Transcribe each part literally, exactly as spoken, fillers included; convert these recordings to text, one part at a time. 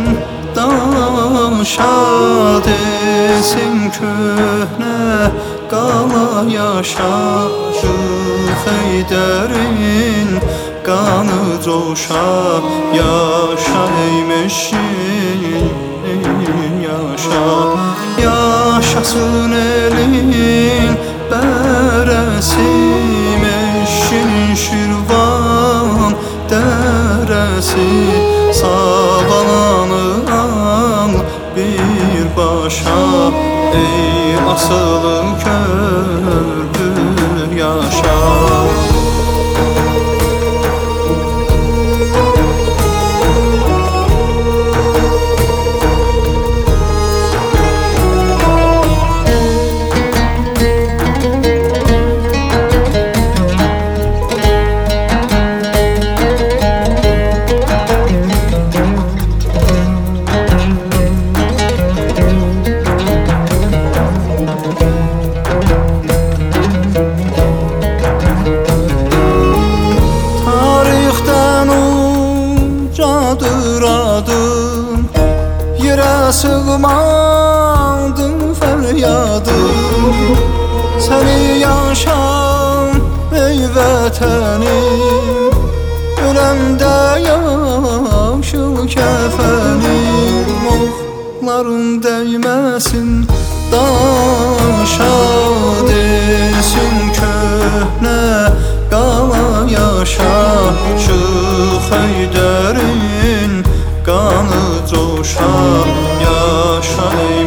daşa desin köhnə qala yaşa. Şu Heydərin qanı coşa, yaşa ey meşin yaşa. Yaşasın elin bərəsi, meşin Şirvan dərəsi. Savalanı al bir başa, ey asılı körpü yaşa. Adım yerə sığmadı fəryadım. Səni yaşam ey vətənim, öləmdə yaşıl kəfənim. Oxların dəyməsin daşa desin köhnə qala yaşa. Şu Heydərin qanı coşa, yaşa ey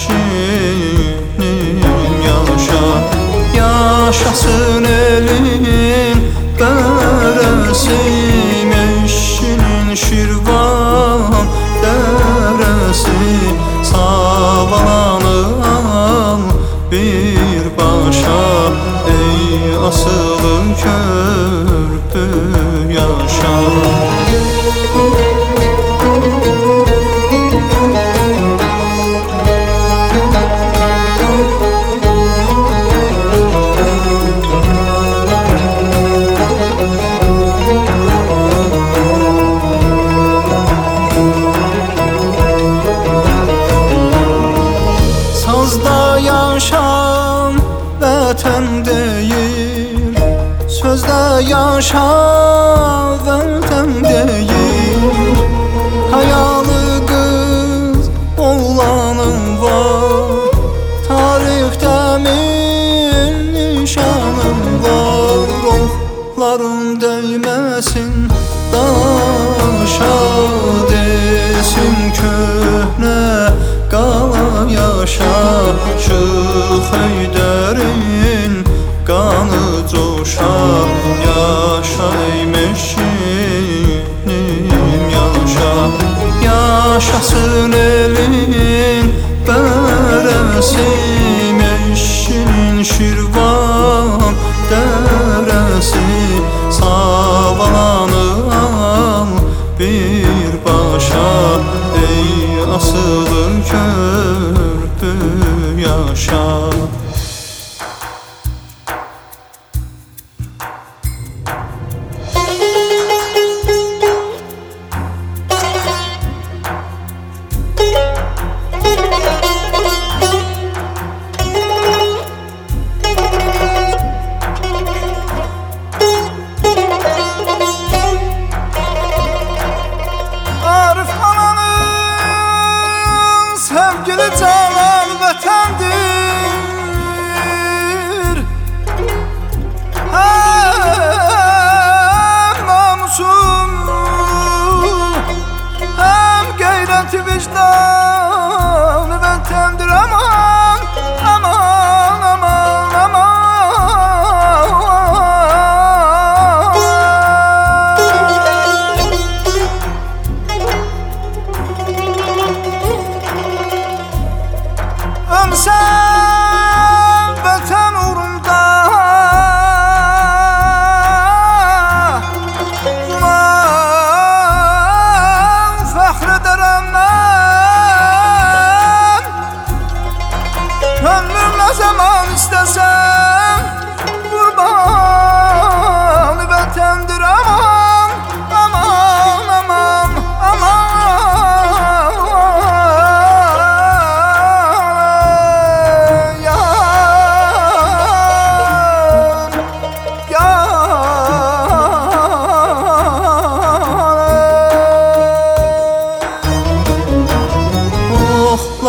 meşinim yaşa. Yaşasın elin bərəsi, meşinin Şirvan dərəsi. Savalanı al bir başa, ey asılı körpü yaşa. Sazda yaşam vətən deyir, sözdə yaşa vətən deyir. Hayalı qız oğlanım var, tarixdə min nişanım var. Oxların dəyməsin daşa desin köhnə qala yaşa. Şu Heydərin qanı coşa, yaşa ey meşinim yaşa. Yaşasın elin bərəsi, meşinin Şirvan dərəsi. Savalanı al bir başa, ey asılı körpü yaşa. Sevgili canan vətəndir, hem namusum hem qeyrəti vicdanı vətəndir. Aman, aman, aman, aman.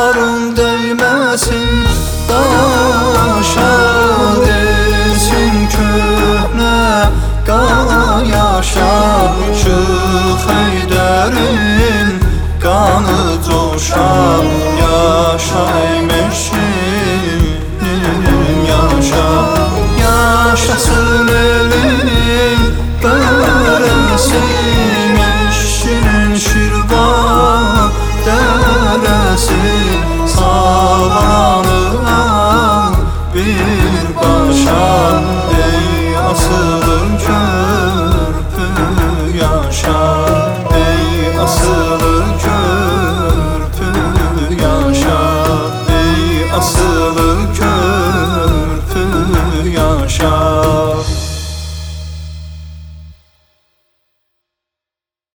Qolların değmesin daşa, desin köhnə qala yaşa, Şıx Heydərin qanı coşa.